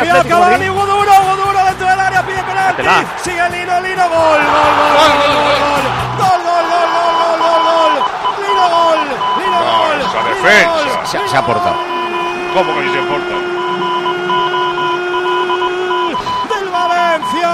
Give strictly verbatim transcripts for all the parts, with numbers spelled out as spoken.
Atlético de Madrid. Hugo Duro, Hugo Duro dentro del área, pide penalti. Sigue Lino, Lino, gol, gol, gol, gol, gol, gol, gol, gol, gol, gol, Lino, gol, Lino, gol. Esa defensa. Se, se ha portado. ¿Cómo que se porta? Del Valencia.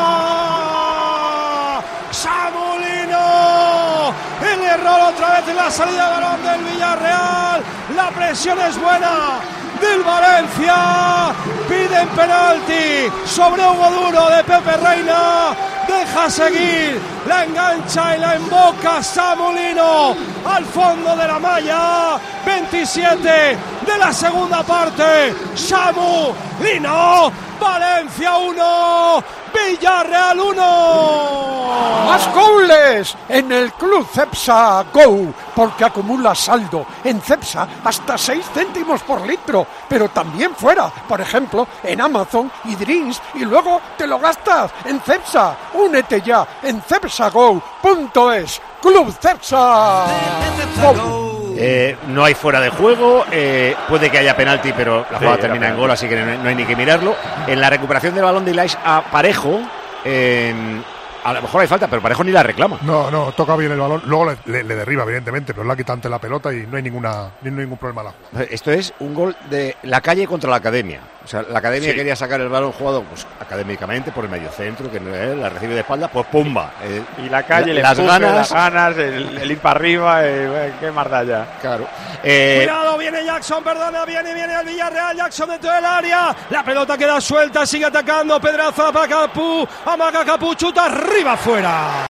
Samu Lino. El error otra vez en la salida de balón del Villarreal. La presión es buena del Valencia. Piden penalti sobre Hugo Duro de Pepe Reina. Deja seguir, la engancha y la emboca Samu Lino al fondo de la malla. veintisiete de la segunda parte. Samu Lino. Valencia uno, Villarreal uno. ¡Más goles en el Club Cepsa Go! Porque acumula saldo en Cepsa hasta seis céntimos por litro, pero también fuera, por ejemplo, en Amazon y Drinks, y luego te lo gastas en Cepsa. Únete ya en cepsago punto es. Club Cepsa Go. Eh, no hay fuera de juego, eh, puede que haya penalti, pero la jugada sí, termina en gol, así que no, no hay ni que mirarlo. En la recuperación del balón de Ilais a Parejo, eh, a lo mejor hay falta, pero Parejo ni la reclama. No, no, toca bien el balón, luego le, le, le derriba, evidentemente, pero la quita ante la pelota y no hay ninguna ni, ningún problema la jugada. Esto es un gol de la Calle contra la Academia. O sea, la Academia sí. quería sacar el balón jugado pues académicamente por el medio centro, que eh, la recibe de espalda, pues pumba. Eh, y la Calle, la, le las, empuje, ganas, las ganas, el, el ir para arriba, eh, qué mardalla. Claro. Eh, Cuidado, viene Jackson, perdona, viene, viene el Villarreal, Jackson dentro del área. La pelota queda suelta, sigue atacando, Pedraza para Capú, amaga Capú, chuta arriba, fuera.